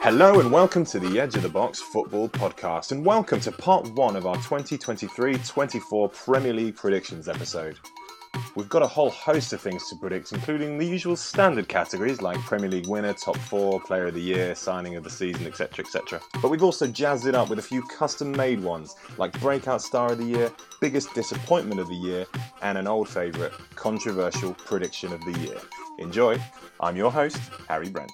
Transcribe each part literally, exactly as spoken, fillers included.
Hello and welcome to the Edge of the Box Football Podcast, and welcome to part one of our twenty twenty-three twenty-four Premier League predictions episode. We've got a whole host of things to predict, including the usual standard categories like Premier League winner, top four, player of the year, signing of the season, et cetera, et cetera. But we've also jazzed it up with a few custom-made ones like breakout star of the year, biggest disappointment of the year, and an old favourite, controversial prediction of the year. Enjoy. I'm your host, Harry Brent.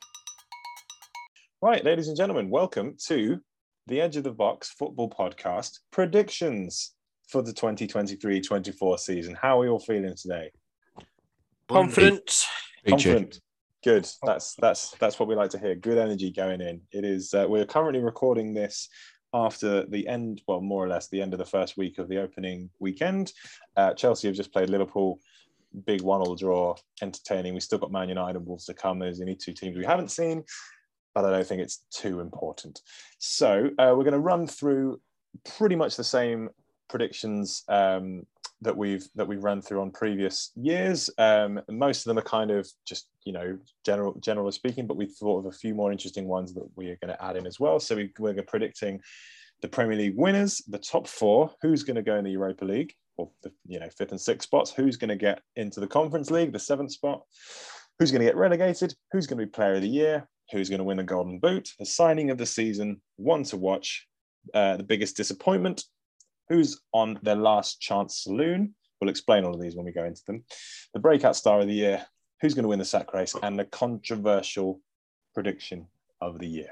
Right, ladies and gentlemen, welcome to the Edge of the Box Football Podcast predictions for the twenty twenty-three twenty-four season. How are we all feeling today? Confident. Confident. Good. That's that's that's what we like to hear. Good energy going in. It is. Uh, we're currently recording this after the end, well, more or less the end of the first week of the opening weekend. Uh, Chelsea have just played Liverpool. Big one-all draw, entertaining. We still got Man United and Wolves to come. There's only two teams we haven't seen, but I don't think it's too important. So uh, we're going to run through pretty much the same predictions um, that we've that we've run through on previous years. Um, most of them are kind of just, you know, general generally speaking, but we thought of a few more interesting ones that we are going to add in as well. So we, we're predicting the Premier League winners, the top four, who's going to go in the Europa League, or the, you know, fifth and sixth spots, who's going to get into the Conference League, the seventh spot, who's going to get relegated, who's going to be Player of the Year, who's going to win the Golden Boot, the signing of the season, one to watch, uh, the biggest disappointment, who's on their last chance saloon. We'll explain all of these when we go into them. The breakout star of the year, who's going to win the sack race, and the controversial prediction of the year.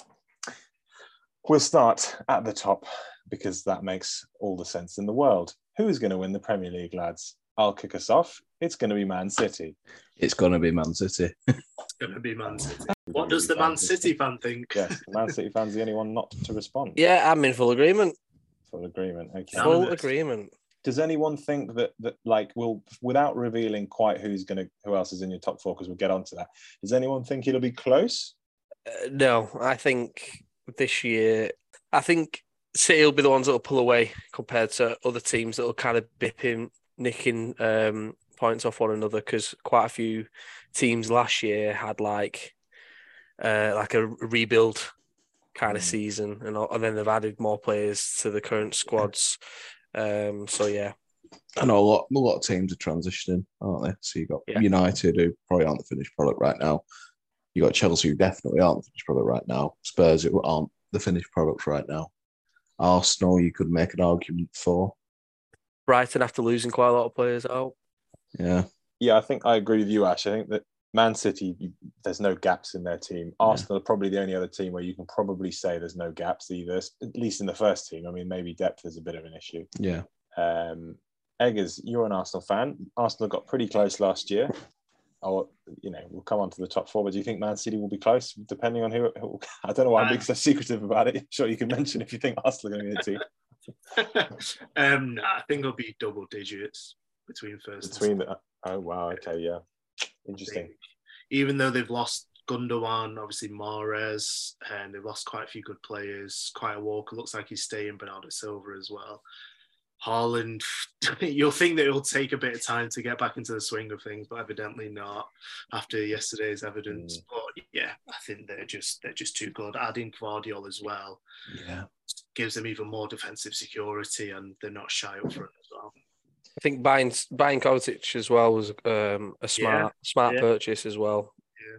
We'll start at the top because that makes all the sense in the world. Who is going to win the Premier League, lads? I'll kick us off. It's going to be Man City. It's going to be Man City. It's going to be Man City. What does the Man City fan think? Yes, the Man City fan's the only one not to respond. Yeah, I'm in full agreement. Full agreement. Okay. Full agreement. Does anyone think that that like will, without revealing quite who's going to, who else is in your top four, because we'll get onto that. Does anyone think it'll be close? Uh, no, I think this year, I think City will be the ones that will pull away compared to other teams that will kind of bip in, nicking um, points off one another, because quite a few teams last year had like uh, like a rebuild kind of mm. season, and, and then they've added more players to the current squads. Um, so yeah, I know a lot, a lot of teams are transitioning, aren't they? So you got yeah. United, who probably aren't the finished product right now. You got Chelsea, who definitely aren't the finished product right now. Spurs, who aren't the finished product right now. Arsenal, you could make an argument for. Brighton, after losing quite a lot of players out. Yeah. Yeah, I think I agree with you, Ash. I think that Man City, you, there's no gaps in their team. Arsenal yeah. are probably the only other team where you can probably say there's no gaps either, at least in the first team. I mean, maybe depth is a bit of an issue. Yeah. Um, Eggers, you're an Arsenal fan. Arsenal got pretty close last year. Oh, you know, we'll come on to the top four, but do you think Man City will be close, depending on who? who I don't know why I'm being so secretive about it. I'm sure you can mention if you think Arsenal are going to be the team. um, no, I think it'll be double digits between first between and the, oh wow, okay, yeah. Interesting. Even though they've lost Gundogan, obviously Mahrez, and they've lost quite a few good players. Kyle Walker looks like he's staying, Bernardo Silva as well. Haaland, you'll think that it'll take a bit of time to get back into the swing of things, but evidently not after yesterday's evidence. Mm. But yeah, I think they're just they're just too good. Adding Gvardiol as well, yeah, gives them even more defensive security, and they're not shy up front as well. I think buying buying Kovacic as well was um, a smart yeah. smart yeah. purchase as well.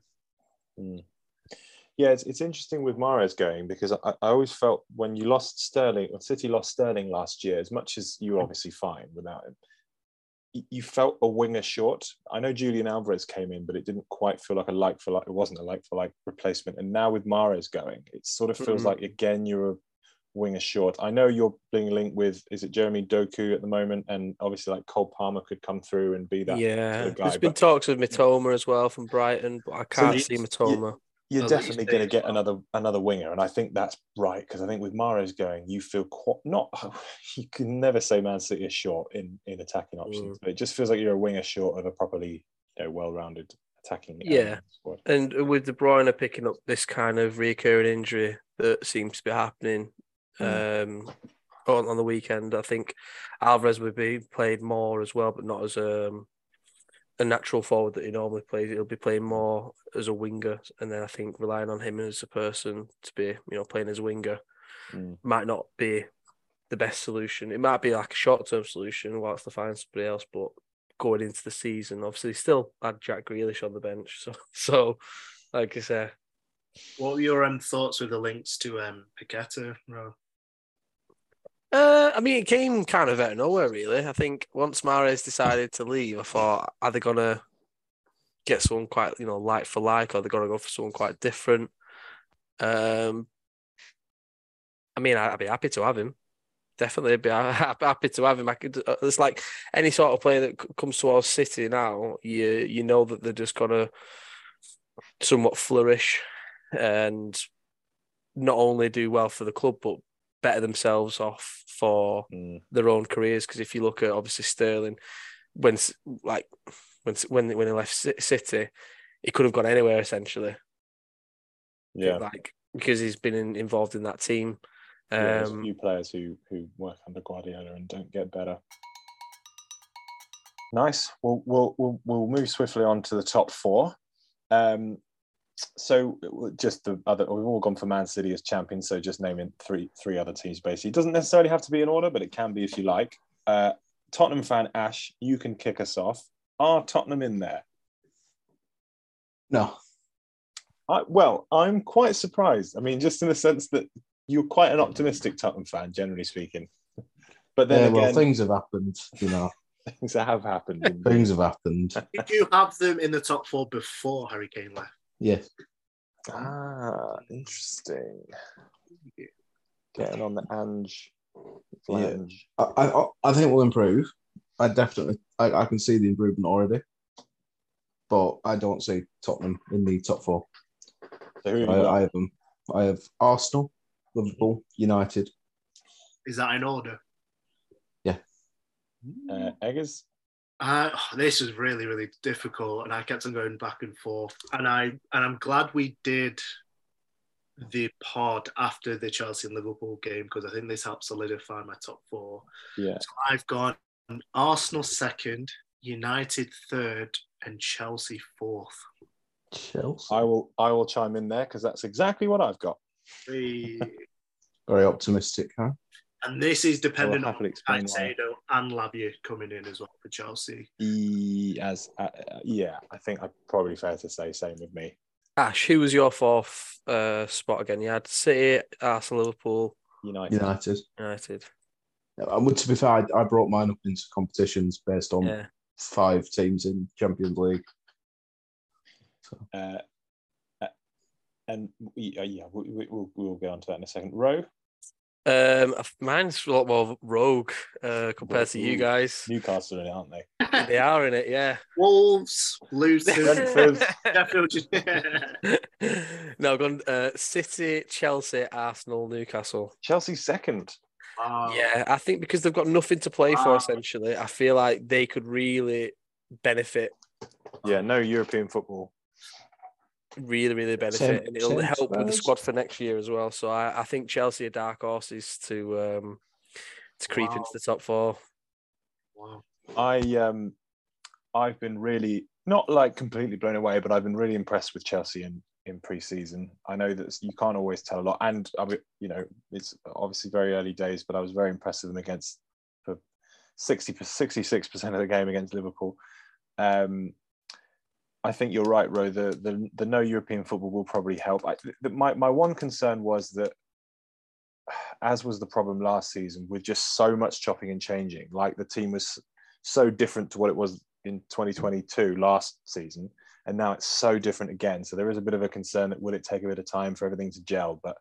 Yeah, mm. yeah. It's it's interesting with Mahrez going, because I, I always felt when you lost Sterling, when City lost Sterling last year, as much as you were obviously fine without him, you, you felt a winger short. I know Julian Alvarez came in, but it didn't quite feel like a like for like. It wasn't a like for like replacement. And now with Mahrez going, it sort of feels mm-hmm. like again you're a winger short. I know you're being linked with, is it Jeremy Doku at the moment, and obviously like Cole Palmer could come through and be that yeah sort of guy. There's been but, talks with Mitoma as well from Brighton, but I can't so see Mitoma. You, you're oh, definitely going to get well. another another winger, and I think that's right, because I think with Mahrez going, you feel quite not. You can never say Man City is short in in attacking options, mm. but it just feels like you're a winger short of a properly, you know, well-rounded attacking. Yeah, squad. And with De Bruyne picking up this kind of recurring injury that seems to be happening. Um, on, on the weekend, I think Alvarez would be played more as well, but not as um a natural forward that he normally plays. He'll be playing more as a winger, and then I think relying on him as a person to be, you know, playing as a winger Mm. might not be the best solution. It might be like a short-term solution whilst they find somebody else, but going into the season, obviously, still had Jack Grealish on the bench. So, so like I say, what were your um, thoughts with the links to um, Paqueta, Ro? Uh, I mean, it came kind of out of nowhere, really. I think once Mahrez decided to leave, I thought, are they going to get someone quite, you know, like for like, or are they going to go for someone quite different? Um, I mean, I'd be happy to have him. Definitely be happy to have him. I could, it's like any sort of player that comes towards City now, you you know that they're just going to somewhat flourish and not only do well for the club, but better themselves off for Mm. their own careers. Because if you look at obviously Sterling, when like when when when he left City, he could have gone anywhere essentially. Yeah, like because he's been in, involved in that team. Um, yeah, there's a few players who who work under Guardiola and don't get better. Nice. We'll we'll we'll, we'll move swiftly on to the top four. Um, So just the other, we've all gone for Man City as champions. So just naming three three other teams basically. It doesn't necessarily have to be in order, but it can be if you like. Uh, Tottenham fan Ash, you can kick us off. Are Tottenham in there? No. I, well, I'm quite surprised. I mean, just in the sense that you're quite an optimistic Tottenham fan, generally speaking. But then yeah, again, well, things have happened. You know, things have happened. Indeed. Things have happened. Did you have them in the top four before Harry Kane left? Yes. Ah, interesting. Getting on the Ange flange. Yeah. I, I I think we'll improve. I definitely I, I can see the improvement already, but I don't see Tottenham in the top four. So who have you I, got? I have them. I have Arsenal, Liverpool, United. Is that in order? Yeah. Uh, Eggers? Uh, oh, this was really, really difficult, and I kept on going back and forth. And I and I'm glad we did the pod after the Chelsea and Liverpool game, because I think this helped solidify my top four. Yeah. So I've gone Arsenal second, United third, and Chelsea fourth. Chelsea. I will I will chime in there because that's exactly what I've got. The, Very optimistic, huh? and this is dependent on explain why. Caicedo and Lavia coming in as well for Chelsea. E, as uh, yeah, I think I'm probably fair to say same with me. Ash, who was your fourth uh, spot again? You had City, Arsenal, Liverpool, United. United. United. And to be fair, I, I brought mine up into competitions based on Yeah. five teams in Champions League. So. Uh, uh, and we, uh, yeah, we, we, we'll we'll get on to that in a second. Rowe. Um, mine's a lot more rogue uh, compared to you guys. Newcastle in it, aren't they? They are in it, yeah. Wolves, Luton, Brentford. Sheffield. No, gone uh, City, Chelsea, Arsenal, Newcastle. Chelsea second. Wow. Yeah, I think because they've got nothing to play for, Wow. essentially, I feel like they could really benefit, Yeah, no European football. really, really benefit. Same- and it'll same help with the Spurs. squad for next year as well. So I, I think Chelsea are dark horses to um, to creep Wow. into the top four. Wow. I um, I've been really not like completely blown away, but I've been really impressed with Chelsea in in pre-season. I know that you can't always tell a lot, and I mean, you know, it's obviously very early days, but I was very impressed with them against for sixty, sixty-six percent of the game against Liverpool. Um, I think you're right, Ro. The, the the no European football will probably help. I, the, my my one concern was that, as was the problem last season, with just so much chopping and changing, like the team was so different to what it was in twenty twenty-two last season, and now it's so different again. So there is a bit of a concern that will it take a bit of time for everything to gel? But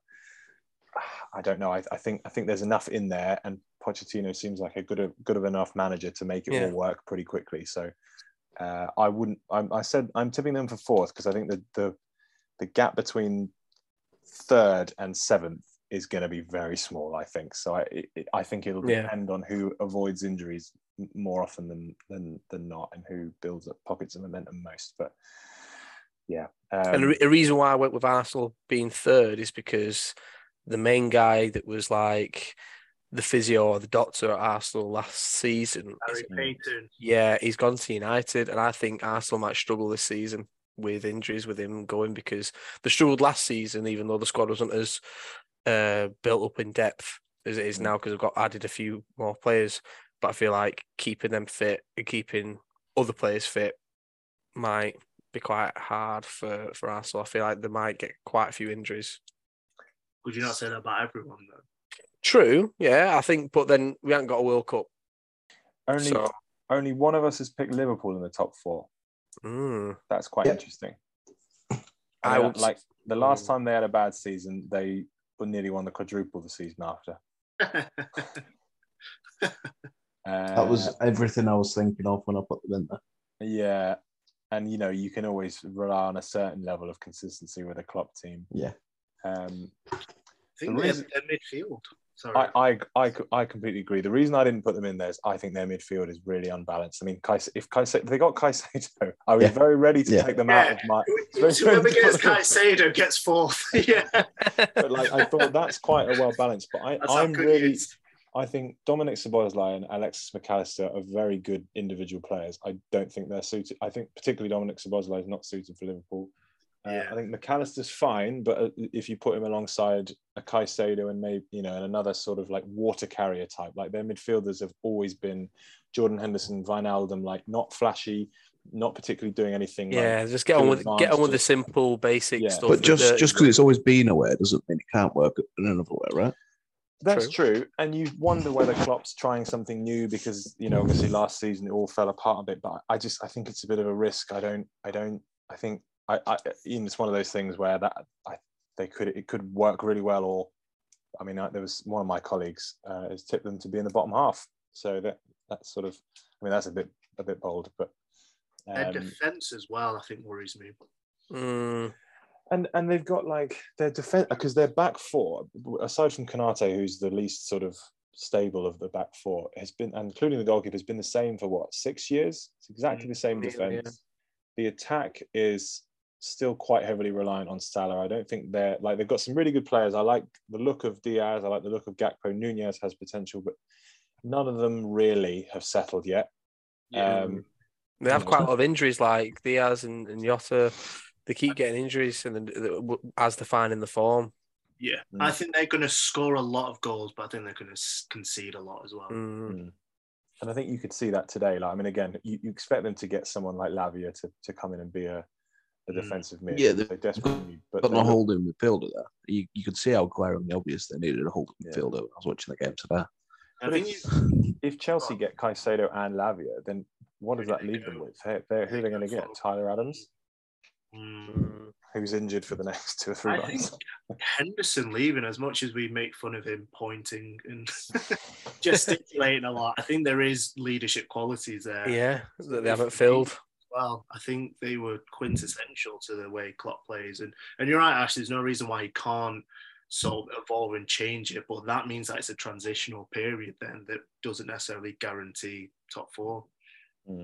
I don't know. I, I think I think there's enough in there, and Pochettino seems like a good good of enough manager to make it Yeah. all work pretty quickly. So uh, I wouldn't. I'm, I said I'm tipping them for fourth because I think the the the gap between third and seventh is going to be very small. I think so. I it, I think it'll Yeah. depend on who avoids injuries more often than than than not, and who builds up pockets of momentum most. But yeah, um, And a reason why I went with Arsenal being third is because the main guy that was like the physio or the doctor at Arsenal last season. Harry Payton. Yeah, he's gone to United, and I think Arsenal might struggle this season with injuries with him going, because they struggled last season, even though the squad wasn't as uh, built up in depth as it is mm. now, because they've got added a few more players. But I feel like keeping them fit and keeping other players fit might be quite hard for, for Arsenal. I feel like they might get quite a few injuries. Would you not say that about everyone, though? True, yeah, I think, but then we haven't got a World Cup. Only, so. only one of us has picked Liverpool in the top four. Mm. That's quite yep. interesting. I, I would like the last time they had a bad season, they nearly won the quadruple the season after. uh, that was everything I was thinking of when I put them in there. Yeah, and you know you can always rely on a certain level of consistency with a Klopp team. Yeah. Um, I think they're, reason, they're midfield. Sorry. I, I, I, I completely agree. The reason I didn't put them in there is I think their midfield is really unbalanced. I mean, if Caicedo, they got Caicedo, I was yeah. very ready to yeah. take them yeah. out of my. Whoever gets Caicedo gets fourth. yeah. But like, I thought that's quite a well balanced. But I, I'm really, I think Dominic Szoboszlai and Alexis McAllister are very good individual players. I don't think they're suited. I think particularly Dominic Szoboszlai is not suited for Liverpool. Uh, yeah. I think McAllister's fine, but if you put him alongside a Caicedo and maybe, you know, and another sort of like water carrier type, like their midfielders have always been Jordan Henderson, Wijnaldum, like not flashy, not particularly doing anything. Yeah, like just get on with get on with the simple, basic yeah. stuff. But just just because it's always been away doesn't mean it can't work in another way, right? That's true. true. And you wonder whether Klopp's trying something new because, you know, obviously last season it all fell apart a bit. But I just I think it's a bit of a risk. I don't I don't I think. I, I, it's one of those things where that I, they could it could work really well, or I mean, I, there was one of my colleagues uh, has tipped them to be in the bottom half. So that that's sort of, I mean, that's a bit a bit bold, but um, their defense as well, I think, worries me. Mm. And and they've got like their defense because their back four, aside from Konate, who's the least sort of stable of the back four, has been, and including the goalkeeper, has been the same for what six years. It's exactly mm. the same defense. Yeah. The attack is still quite heavily reliant on Salah. I don't think they're like they've got some really good players. I like the look of Diaz. I like the look of Gakpo. Nunez has potential, but none of them really have settled yet. Yeah. Um, they have quite a lot of injuries, like Diaz and, and Jota. They keep getting injuries, and then, as they're finding the form. Yeah, mm. I think they're going to score a lot of goals, but I think they're going to concede a lot as well. Mm. And I think you could see that today. Like, I mean, again, you, you expect them to get someone like Lavia to, to come in and be a a defensive mid. Yeah, they desperately need, but got no holding midfielder there. You you could see how glaringly obvious they needed a holding yeah. midfielder. I was watching the game today. I think if, if Chelsea get Caicedo and Lavia, then what does that leave them with? They're, they're, who are they going to get? Tyler Adams, mm. who's injured for the next two or three I months. Think Henderson leaving, as much as we make fun of him pointing and gesticulating a lot, I think there is leadership qualities there. Yeah, that they haven't filled. Well, I think they were quintessential to the way Klopp plays. And and you're right, Ash, there's no reason why he can't sort of evolve and change it. But that means that it's a transitional period then that doesn't necessarily guarantee top four. Mm.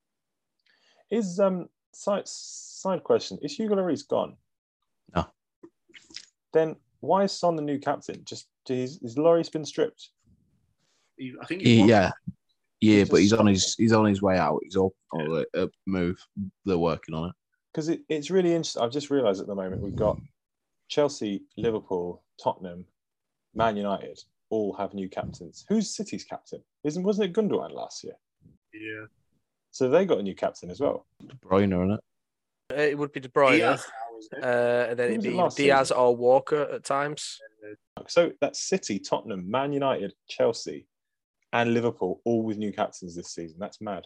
Is, um side, side question, is Hugo Lloris gone? No. Then why is Son the new captain? Just, is, is Lloris been stripped? He, I think he he Yeah. Yeah, he's but he's on his he's on his way out. He's up on a move. They're working on it. Because it, it's really interesting. I've just realised at the moment we've got Chelsea, Liverpool, Tottenham, Man United all have new captains. Who's City's captain? Isn't wasn't it Gundogan last year? Yeah. So they got a new captain as well. De Bruyne, isn't it? Uh, it would be De Bruyne. Diaz, uh, and then it'd be Diaz season? or Walker at times. So that's City, Tottenham, Man United, Chelsea, and Liverpool, all with new captains this season. That's mad.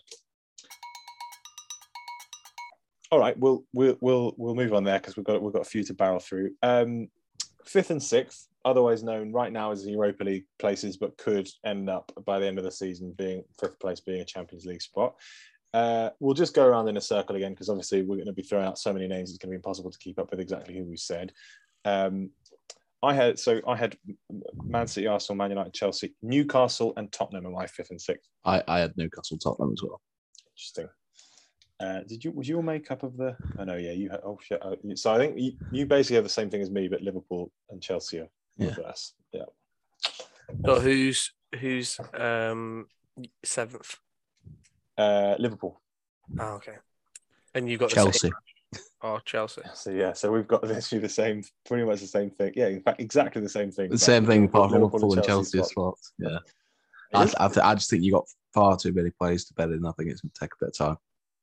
All right, we'll we'll we'll we'll move on there because we've got we've got a few to barrel through. Um, fifth and sixth, otherwise known right now as the Europa League places, but could end up by the end of the season being fifth place, being a Champions League spot. Uh, we'll just go around in a circle again because obviously we're going to be throwing out so many names it's going to be impossible to keep up with exactly who we said. Um, I had so I had Man City, Arsenal, Man United, Chelsea, Newcastle, and Tottenham in my fifth and sixth. I, I had Newcastle, Tottenham as well. Interesting. Uh, did you was your makeup of the? I know, yeah, you had. Oh shit! Oh, so I think you, you basically have the same thing as me, but Liverpool and Chelsea are yeah. reverse. Yeah. So who's who's um seventh? Uh, Liverpool. Oh, okay. And you got Chelsea. The same... Oh, Chelsea. So yeah, so we've got literally the same, pretty much the same thing. Yeah, in fact, exactly the same thing. The same thing apart from Liverpool Liverpool and Chelsea as well. Yeah. I, I, th- I just think you got far too many players to bet in. I think it's going to take a bit of time.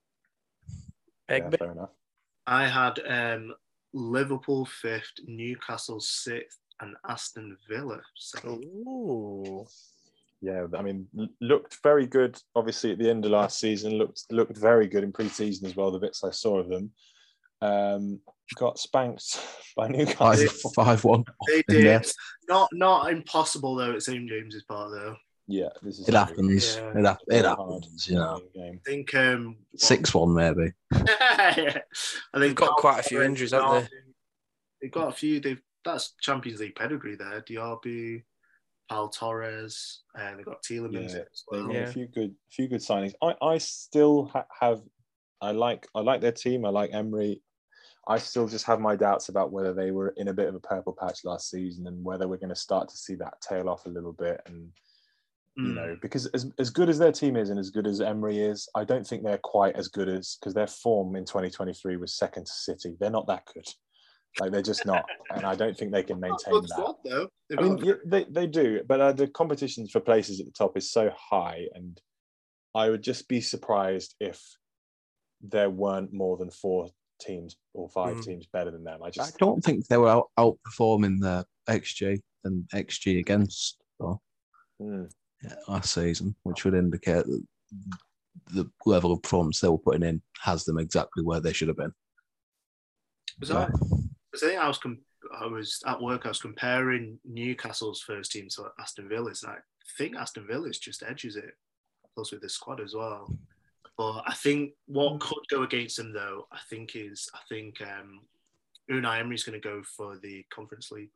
Yeah, fair enough. I had um, Liverpool fifth, Newcastle sixth, and Aston Villa seventh. Ooh. Yeah, I mean, looked very good. Obviously, at the end of last season, looked looked very good in pre-season as well. The bits I saw of them, um, got spanked by Newcastle five one. They did. Not not impossible though at Saint James's Park though. Yeah, this is it happens. Yeah. It, ha- it happens. You know, I think um, six one maybe. I think they've got quite a few injuries, haven't they? They've got a few. They've that's Champions League pedigree there. Diaby, Pal Torres, and they've got Tielemans yeah, as well. Yeah, a few good, few good signings. I, I still ha- have, I like, I like their team. I like Emery. I still just have my doubts about whether they were in a bit of a purple patch last season and whether we're going to start to see that tail off a little bit. And you mm. know, because as as good as their team is and as good as Emery is, I don't think they're quite as good as because their form in twenty twenty-three was second to City. They're not that good. Like they're just not, and I don't think they can maintain that. Squad, though. I mean, yeah, they they do, but uh, the competition for places at the top is so high, and I would just be surprised if there weren't more than four teams or five mm. teams better than them. I just I don't think they were out, outperforming the X G and X G against though, mm. yeah, last season, which would indicate that the level of performance they were putting in has them exactly where they should have been. Was that? I think I was com- I was at work. I was comparing Newcastle's first team to Aston Villa's. And I think Aston Villa's just edges it, plus with the squad as well. But I think what could go against them, though, I think is I think um, Unai Emery's going to go for the Conference League.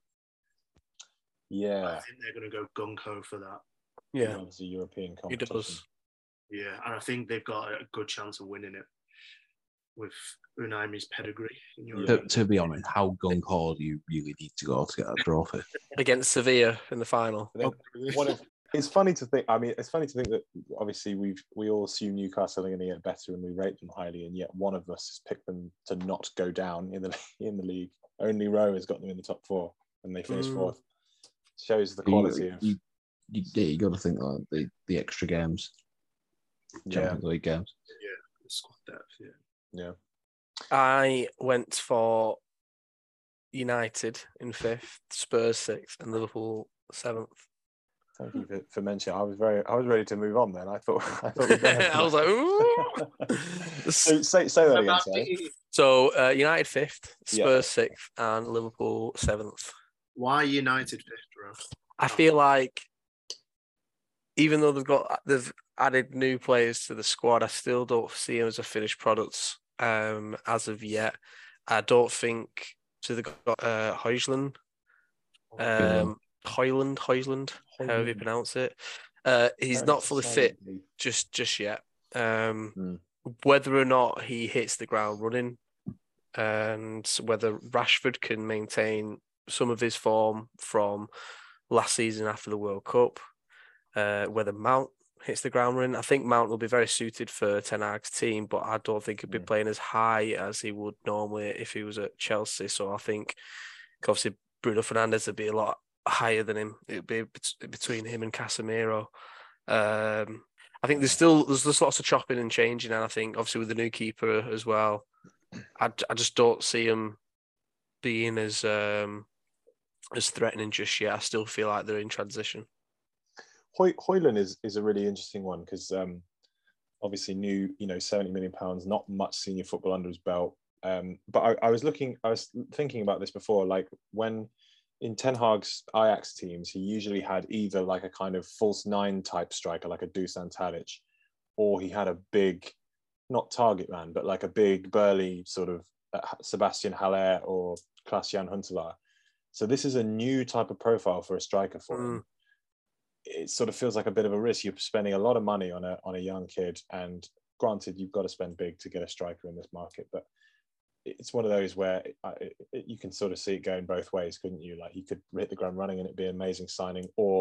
Yeah, I think they're going to go gung ho for that. Yeah, it's a European competition. He does. Yeah, and I think they've got a good chance of winning it with Unai Emery's pedigree. In to, to be honest, how gung ho do you really need to go to get that trophy against Sevilla in the final? Then, what if, it's funny to think. I mean, it's funny to think that obviously we've we all assume Newcastle are going to get better and we rate them highly, and yet one of us has picked them to not go down in the in the league. Only Rowe has got them in the top four, and they finished mm. fourth. Shows the quality you, of. You, you, yeah, you got to think like the, the extra games, Champions yeah. League games. Yeah, the squad depth. Yeah. Yeah. I went for United in fifth, Spurs sixth, and Liverpool seventh. Thank you for, for mentioning. I was very, I was ready to move on. Then I thought, I thought. We I was like, ooh. so, say, say that again. Sorry. So uh, United fifth, Spurs yeah. sixth, and Liverpool seventh. Why United fifth, bro? I feel like even though they've got they've added new players to the squad, I still don't see them as a finished product. Um, as of yet, I don't think so. They got uh, Højlund, um, Højlund, Højlund, however you pronounce it. Uh, he's not fully fit just just yet. Um, mm. Whether or not he hits the ground running, and whether Rashford can maintain some of his form from last season after the World Cup, uh, whether Mount hits the ground running. I think Mount will be very suited for Ten Hag's team, but I don't think he'd be playing as high as he would normally if he was at Chelsea. So I think obviously Bruno Fernandes would be a lot higher than him. It would be between him and Casemiro. Um, I think there's still there's, there's lots of chopping and changing, and I think obviously with the new keeper as well, I, I just don't see him being as um, as threatening just yet. I still feel like they're in transition. Hoy, Højlund is, is a really interesting one because um, obviously new, you know, seventy million pounds, not much senior football under his belt. Um, but I, I was looking, I was thinking about this before, like when in Ten Hag's Ajax teams, he usually had either like a kind of false nine type striker, like a Dusan Tadic, or he had a big, not target man, but like a big burly sort of uh, Sebastian Haller or Klaas-Jan Huntelaar. So this is a new type of profile for a striker for him. Mm. It sort of feels like a bit of a risk. You're spending a lot of money on a on a young kid, and granted, you've got to spend big to get a striker in this market. But it's one of those where it, it, it, you can sort of see it going both ways, couldn't you? Like he could hit the ground running and it'd be an amazing signing, or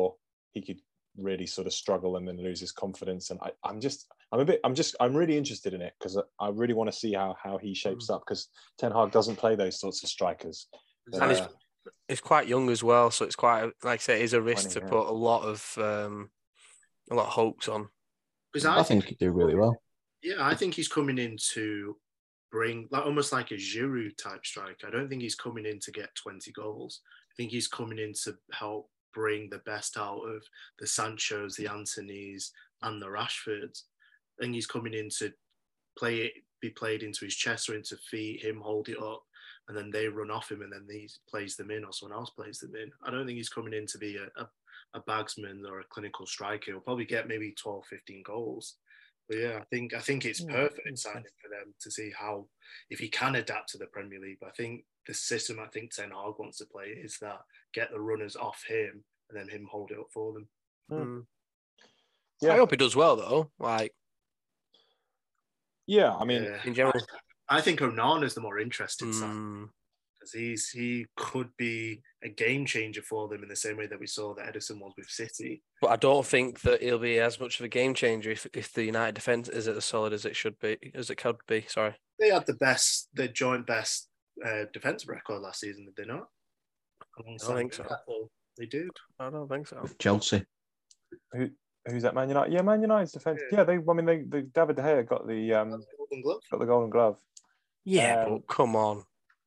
he could really sort of struggle and then lose his confidence. And I, I'm just, I'm a bit, I'm just, I'm really interested in it because I really want to see how how he shapes up because Ten Hag doesn't play those sorts of strikers. And uh, he's, he's quite young as well, so it's quite, like I say, it is a risk to put a lot of um, a lot of hopes on. Because I, I think he'd do really well. Yeah, I think he's coming in to bring like almost like a Giroud type striker. I don't think he's coming in to get twenty goals. I think he's coming in to help bring the best out of the Sanchos, the Antonys, and the Rashfords. I think he's coming in to play it, be played into his chest or into feet, him hold it up, and then they run off him, and then he plays them in, or someone else plays them in. I don't think he's coming in to be a, a, a bagsman or a clinical striker. He'll probably get maybe twelve, fifteen goals. But yeah, I think I think it's perfect signing for them to see how, if he can adapt to the Premier League. But I think the system I think Ten Hag wants to play is that get the runners off him and then him hold it up for them. Mm. Yeah. I hope he does well though. Like, yeah, I mean, yeah. in general, I, I think Onana's the more interesting mm. side. Because he's he could be a game changer for them in the same way that we saw that Ederson was with City. But I don't think that he'll be as much of a game changer if, if the United defence isn't as solid as it should be, as it could be. Sorry, they had the best, the joint best uh, defensive record last season, did they not? I don't think so. They did. I don't think so. Chelsea. Who who's that? Man United. Yeah, Man United's defence. Yeah. yeah, they. I mean, they. they David De Gea got the um the golden glove. Got the golden glove. Yeah, um, but come on.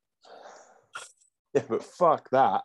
Yeah, but fuck that.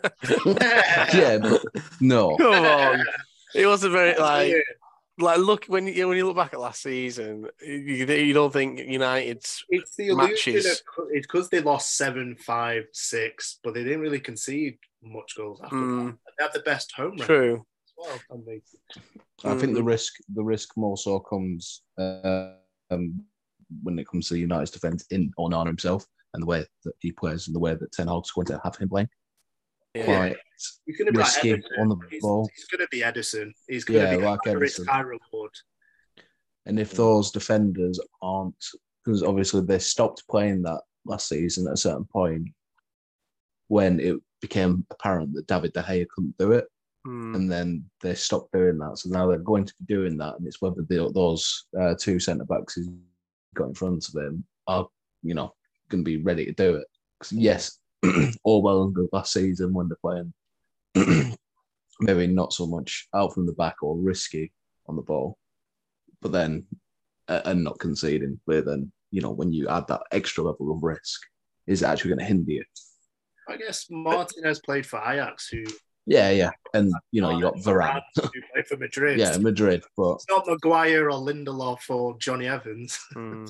yeah, but no. Come on. It wasn't very like like look when you when you look back at last season, you, you don't think United's it's the matches. Of, it's because they lost seven, five, six, but they didn't really concede much goals after mm. that. They have the best home record. True. Well, they... I think the risk the risk more so comes uh, um, when it comes to United's defence in Onana himself. And the way that he plays and the way that Ten Hag's going to have him playing. Yeah. Quite he's gonna be risky like on the he's, ball. He's going to be Ederson. He's going to yeah, be like high risk, high reward. And if those defenders aren't, because obviously they stopped playing that last season at a certain point when it became apparent that David De Gea couldn't do it. Mm. And then they stopped doing that. So now they're going to be doing that. And it's whether they, those uh, two centre-backs who got in front of him are, you know, going to be ready to do it. Because yes, all well and good last season when they're playing maybe not so much out from the back or risky on the ball, but then uh, and not conceding. But then, you know, when you add that extra level of risk, is it actually going to hinder you? I guess Martinez played for Ajax, who yeah, yeah, and you know, you got Varane who played for Madrid. Yeah, Madrid, but it's not Maguire or Lindelof or Johnny Evans. Mm.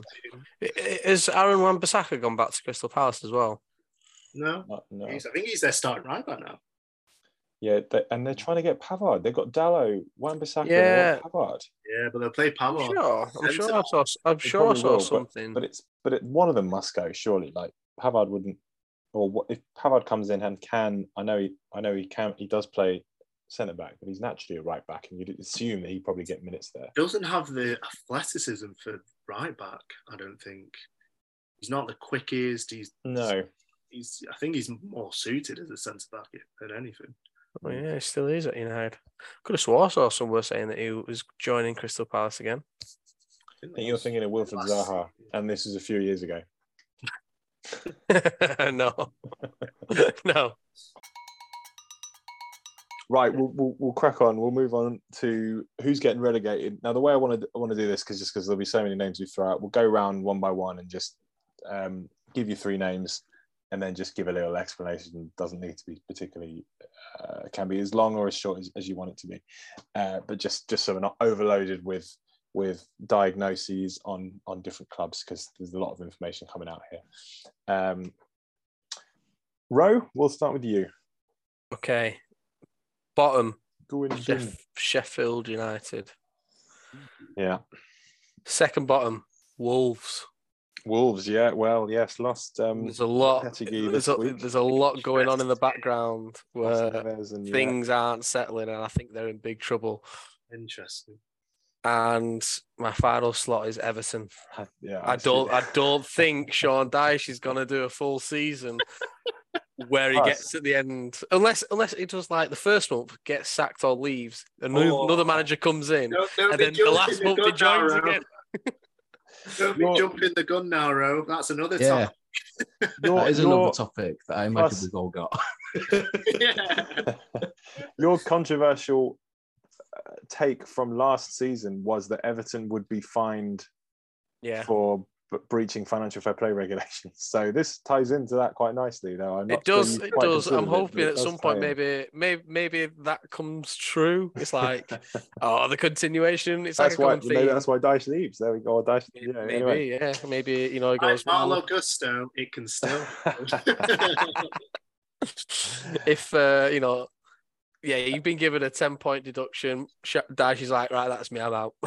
Is Aaron Wan-Bissaka gone back to Crystal Palace as well? No, Not, no. He's, I think he's their starting right back now. Yeah, they, and they're trying to get Pavard. They've got Dallo, Wan-Bissaka, yeah. and Pavard. Yeah, but they'll play Pavard. I'm sure. I'm sure I saw. I'm They sure I saw will, something. But, but it's but it, one of them must go. Surely, like Pavard wouldn't. Or what, if Pavard comes in and can, I know he, I know he can. He does play centre back, but he's naturally a right back, and you'd assume that he'd probably get minutes there. He doesn't have the athleticism for right back. I don't think he's not the quickest. He's no. He's. I think he's more suited as a centre back than anything. Oh yeah, he still is at United. Could have swore I saw somewhere saying that he was joining Crystal Palace again. I think you're thinking of Wilfred Zaha, and this is a few years ago. no, no. Right, we'll, we'll we'll crack on. We'll move on to who's getting relegated. Now, the way I want to I want to do this, because just because there'll be so many names we throw out, we'll go round one by one and just um, give you three names, and then just give a little explanation. It doesn't need to be particularly uh, can be as long or as short as, as you want it to be, uh, but just just so we're not overloaded with with diagnoses on on different clubs, because there's a lot of information coming out here. Um, Ro, we'll start with you. Okay. Bottom, Sheff- Sheffield United. Yeah. Second bottom, Wolves. Wolves, yeah. Well, yes, lost. Um, there's a lot. There's a, there's a lot going on in the background where and, things yeah. aren't settling, and I think they're in big trouble. Interesting. And my final slot is Everton. Yeah, I don't. I don't think Sean Dyche is going to do a full season where he Us. gets at the end. Unless unless he does like the first month, gets sacked or leaves, and Oh. another manager comes in, Don't, don't and be then the jumping last the month he gun now, joins Ro. again. Don't be jumping the gun now, Ro. That's another Yeah, topic. Your, that is your, another topic that I imagine Plus- we've all got. Yeah. your controversial uh, take from last season was that Everton would be fined Yeah. for b- breaching financial fair play regulations. So this ties into that quite nicely. Though I'm not It does. sure you've It quite does. I'm considered it, but hoping it at does some tie point, in. maybe, maybe, maybe that comes true. It's like, oh, the continuation. It's That's like a why. common Maybe theme. that's why Dyche leaves. There we go. Dyche. Maybe, Yeah. maybe, Anyway. yeah, maybe you know he Like goes. Malo "Mm, Gusto, it can still. if uh, you know, yeah, you've been given a ten point deduction. Sh- Dash is like, right, that's me. I'm out.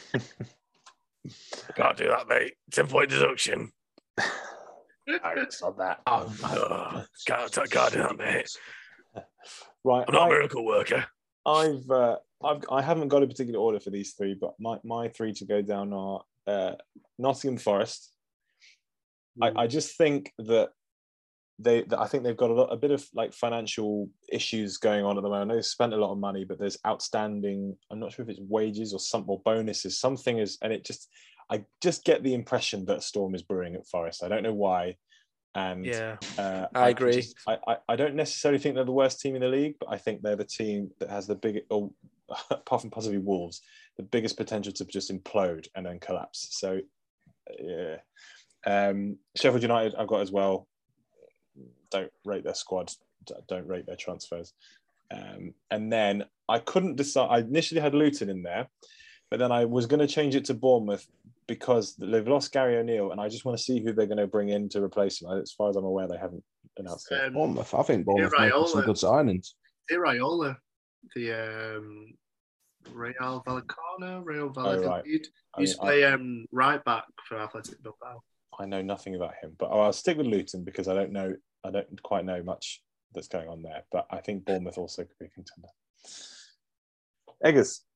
Can't do that, mate. Ten point deduction. No, it's not that. Oh, Oh, can't, can't do that, mate. Right. I'm not a I, miracle worker. I've uh, I've I haven't got a particular order for these three, but my, my three to go down are uh, Nottingham Forest. I, I just think that they that I think they've got a lot a bit of like financial issues going on at the moment. I know they've spent a lot of money, but there's outstanding. I'm not sure if it's wages or some or bonuses. Something is, and it just I just get the impression that a storm is brewing at Forest. I don't know why. And Yeah, uh, I agree. Just, I, I I don't necessarily think they're the worst team in the league, but I think they're the team that has the biggest, or apart from possibly Wolves, the biggest potential to just implode and then collapse. So, yeah. Um, Sheffield United, I've got as well. Don't rate their squad. Don't rate their transfers. Um, and then I couldn't decide. I initially had Luton in there, but then I was going to change it to Bournemouth because they've lost Gary O'Neill, and I just want to see who they're going to bring in to replace him. As far as I'm aware, they haven't announced it. Um, Bournemouth. I think Bournemouth Yeah, making some Raiola. good signings. Iraola, the um, Real Vallecano, Real Valladolid. Oh, right. He I used to mean, play um, right back for Athletic Bilbao. I know nothing about him, but I'll stick with Luton because I don't know. I don't quite know much that's going on there. But I think Bournemouth also could be a contender. Eggers.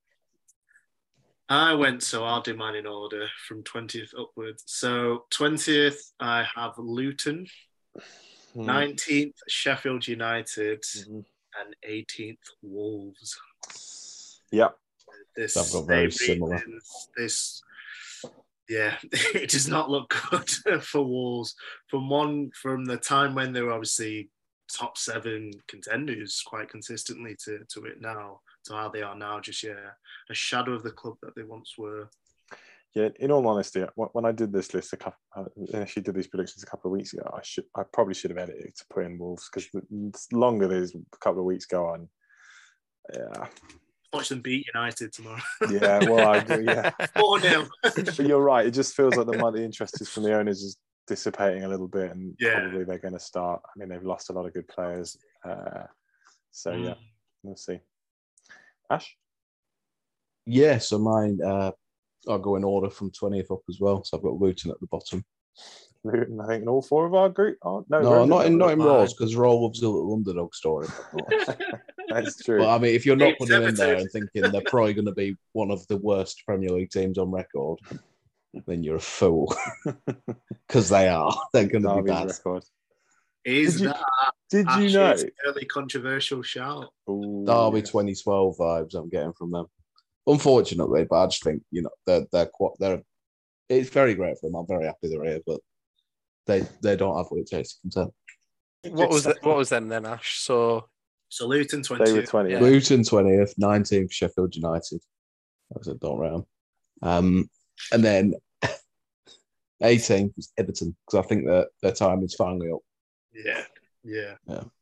I went, so I'll do mine in order from twentieth upwards. So twentieth, I have Luton. Hmm. nineteenth, Sheffield United. Mhm. And eighteenth, Wolves. Yep. This, I've got very same similar. reasons, This, yeah, it does not look good for Wolves. From one, from the time when they were obviously top seven contenders quite consistently to, to it now, to how they are now, just yeah, a shadow of the club that they once were. Yeah, in all honesty, when I did this list a couple, I actually did these predictions a couple of weeks ago. I should, I probably should have edited it to put in Wolves because the longer these couple of weeks go on, yeah, Watch them beat United tomorrow. yeah. Well, I agree. Yeah, four nil. but you're right. It just feels like the money interest is from the owners is dissipating a little bit, and Yeah. probably they're going to start. I mean, they've lost a lot of good players, uh, so yeah, we'll see. Ash. Yeah, so mine, uh, I'll go in order from twentieth up as well. So I've got Luton at the bottom. Luton, I think in all four of our group. Oh, no, No, Rose not is in not in mine. Raws because Raw loves a little underdog story. That's true. But I mean, if you're not It's putting them in there Everton. and thinking they're probably going to be one of the worst Premier League teams on record, then you're a fool. Because they are. They're going to be Derby's bad. record. Is Did you- that Did you know? Ash's early controversial shout? Ooh, Derby yes. twenty twelve vibes I'm getting from them. Unfortunately, but I just think, you know, they're they're quite they're it's very great for them. I'm very happy they're here, but they they don't have what it takes to contend. What was the, what was them then, Ash? So So Luton They were twenty. twenty. Yeah. Luton twentieth, nineteenth Sheffield United. Like I said, don't rate them. Um, and then eighteenth is Everton because I think that their time is finally up. Yeah, yeah.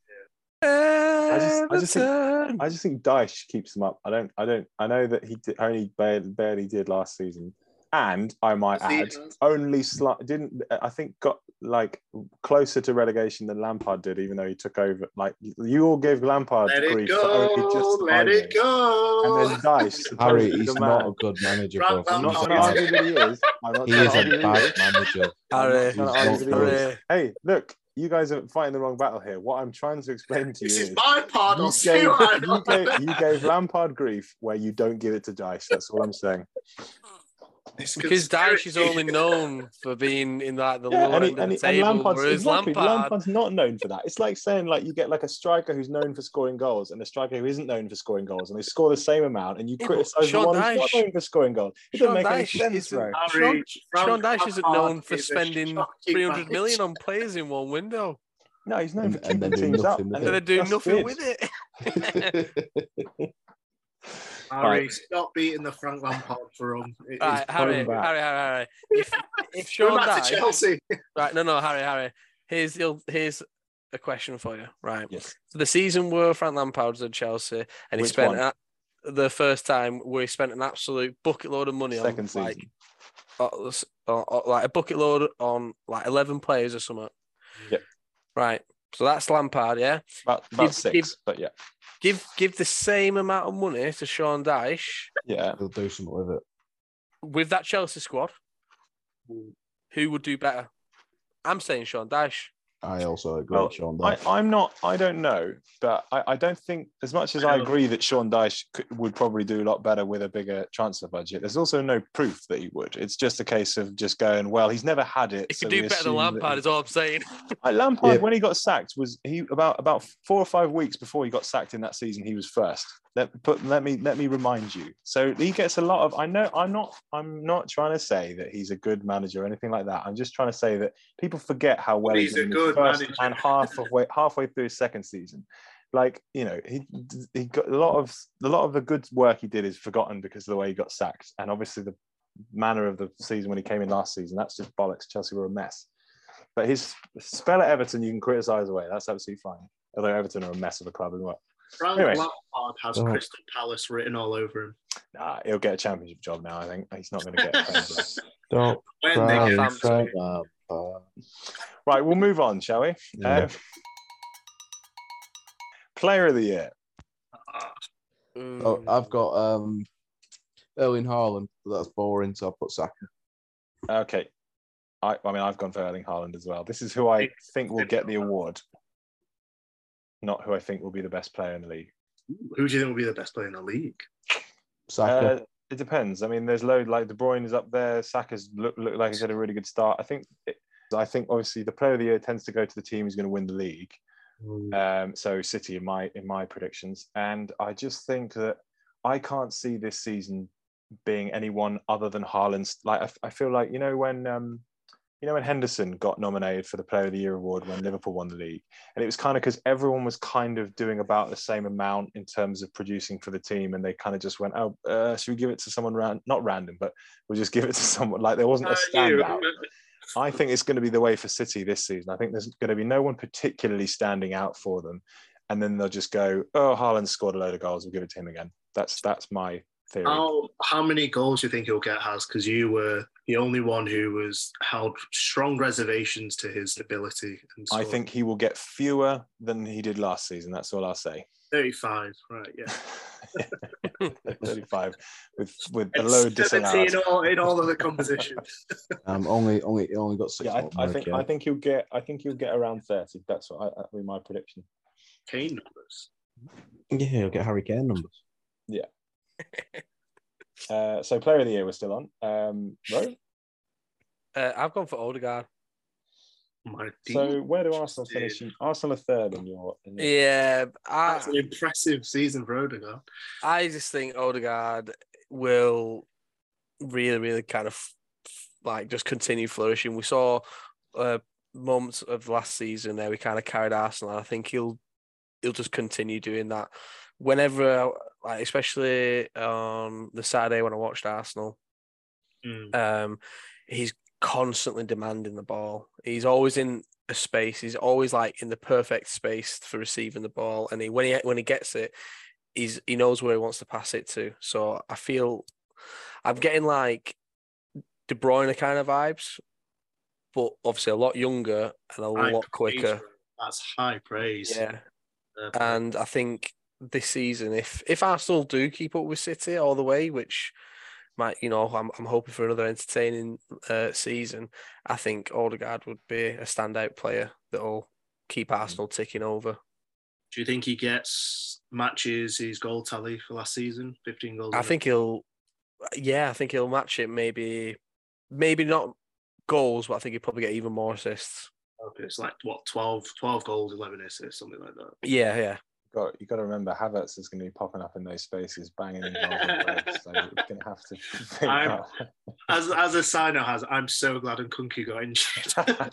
I just, I just think, I just think Dyche keeps them up. I don't, I don't, I know that he did, only barely, barely did last season, and I might add, only slight didn't. I think got like closer to relegation than Lampard did, even though he took over. Like you all gave Lampard Let it grief for only go, just let surviving. it go. And then Dyche, Harry, supposedly he's the not man. a good manager, Frank bro. I'm not He's trying to bad. argue that he is. I'm not He trying is to argue a that bad he is. manager. I'm Harry, not trying to he's argue not that he good. is. Harry. Hey, look, you guys are fighting the wrong battle here. What I'm trying to explain to you This is is my part. I'll you see gave, what I you, gave, you gave Lampard grief where you don't give it to Dyche. That's all I'm saying. It's Because Dyche is conspiracy. only known for being in like the Yeah, lower and, he, end of and, the he, and table, Lampard's whereas exactly. Lampard, Lampard's not known for that. It's like saying like you get like a striker who's known for scoring goals and a striker who isn't known for scoring goals, and they score the same amount, and you Yeah, but criticise the Sean one who's not Dyche- known for scoring goals. It Sean doesn't make any Dyche sense, isn't- bro. Harry, Sean Frank Dyche isn't Lampard known for is a spending shocking three hundred million manager. on players in one window. No, he's known And- for and kicking then do teams up, nothing with and And it. they're he doing just nothing did. with it. Harry, Right. stop beating the Frank Lampard drum. It Right, is Harry, coming back. Harry, Harry, Harry. If if Going Sean back to Dyche, Chelsea. right? No, no, Harry, Harry. Here's the- here's a question for you, right? Yes. So the season where Frank Lampard was at Chelsea, and he Which spent one? a, the first time where he spent an absolute bucket load of money Second on season. like, uh, uh, uh, like a bucket load on like eleven players or something. Yep. Right. So that's Lampard, yeah. About, about Give- six, give- but yeah. Give give the same amount of money to Sean Dyche Yeah. He'll do something with it. with that Chelsea squad. Who would do better? I'm saying Sean Dyche. I also agree Well, with Sean I, Dyche. I'm not, I don't know, but I, I don't think, as much as I agree that Sean Dyche could, would probably do a lot better with a bigger transfer budget, there's also no proof that he would. It's just a case of just going, well, he's never had it. He so could do we better than assume that Lampard, he- is all I'm saying. Like Lampard, Yeah. when he got sacked, was he about about four or five weeks before he got sacked in that season? He was first. Let but let me let me remind you. So he gets a lot of. I know I'm not I'm not trying to say that he's a good manager or anything like that. I'm just trying to say that people forget how well He's he's a in his good first manager. and halfway halfway through his second season. Like you know, he he got a lot of a lot of the good work he did is forgotten because of the way he got sacked, and obviously the manner of the season when he came in last season. That's just bollocks. Chelsea were a mess. But his spell at Everton, you can criticise away. That's absolutely fine. Although Everton are a mess of a club as well. Frank Anyway. Lampard has Oh. Crystal Palace written all over him. Nah, he'll get a championship job now. I think he's not going to get a Premier League. Don't When cry, they get Southampton. Frank Lampard. Right, we'll move on, shall we? Yeah. Uh, player of the year. Oh, I've got um, Erling Haaland, but that's boring, so I put Saka. Okay. I, I mean, I've gone for Erling Haaland as well. This is who I think will get the award, not who I think will be the best player in the league. Who do you think will be the best player in the league? Saka. Uh, it depends. I mean, there's load like De Bruyne is up there. Saka's look, look like he's had a really good start. I think. It, I think obviously the player of the year tends to go to the team who's going to win the league. Um, so City in my in my predictions, and I just think that I can't see this season being anyone other than Haaland. Like I, I feel like you know when um, you know when Henderson got nominated for the Player of the Year award when Liverpool won the league, and it was kind of because everyone was kind of doing about the same amount in terms of producing for the team, and they kind of just went, oh, uh, should we give it to someone ran- not random, but we'll just give it to someone like there wasn't a Uh, you. standout. I think it's going to be the way for City this season. I think there's going to be no one particularly standing out for them, and then they'll just go, "Oh, Haaland scored a load of goals. We'll give it to him again." That's that's my theory. How how many goals do you think he'll get, Has? Because you were the only one who was held strong reservations to his ability. And I scored. think he will get fewer than he did last season. That's all I'll say. thirty-five, right? Yeah. thirty-five with with a load seventy disallowed. in all in all of the competitions. Um, only, only, he only got six. Yeah, I, more I than think Merrick, I think he'll get I think he'll get around thirty. That's what I, that'll be my prediction. Kane numbers. yeah. yeah, he'll get Harry Kane numbers. Uh, so player of the year we're still on. Um, Ro? Uh, I've gone for Odegaard. My So where do Arsenal Dude. finish? In, Arsenal are third in your. In your Yeah, I, That's an impressive season for Odegaard. I just think Odegaard will really, really kind of like just continue flourishing. We saw uh, moments of last season there we kind of carried Arsenal. I think he'll he'll just continue doing that. Whenever, like especially on the Saturday when I watched Arsenal, Mm. um, he's constantly demanding the ball. He's always in a space. He's always like in the perfect space for receiving the ball, and he when he when he gets it, he's he knows where he wants to pass it to. So I feel I'm getting like De Bruyne kind of vibes, but obviously a lot younger and a High lot praise, quicker. bro. That's high praise. Yeah, Uh, and I think this season, if if Arsenal do keep up with City all the way, which might, you know, I'm I'm hoping for another entertaining uh, season. I think Odegaard would be a standout player that'll keep Arsenal ticking over. do you think he gets matches his goal tally for last season? fifteen goals. I think he'll Yeah, I think he'll match it. Maybe, maybe not goals, but I think he'll probably get even more assists. Okay, it's like what twelve, twelve goals, eleven assists, something like that. Yeah, yeah. Got you got to remember, Havertz is going to be popping up in those spaces, banging in goals everywhere. So you're going to have to think I'm, that. as as a signer has, I'm so glad Nkunku got injured.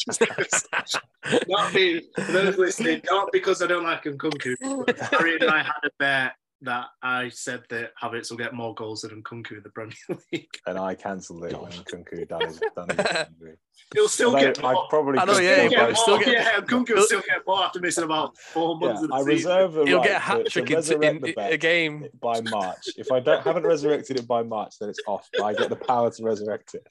Not me, for those listening, not because I don't like Nkunku. But Harry and I had a bet that I said that Havertz will get more goals than Nkunku in the Premier League. And I cancelled it when Nkunku done his done his injury. He'll still Although get more. I probably I know, could yeah, still he'll vote- still get- yeah, Nkunku will still get more after missing about four months Yeah, of the I season. reserve the He'll right get a hat to, to trick in, resurrect in, the in bet a game. by March. If I don't haven't resurrected it by March, then it's off. But I get the power to resurrect it.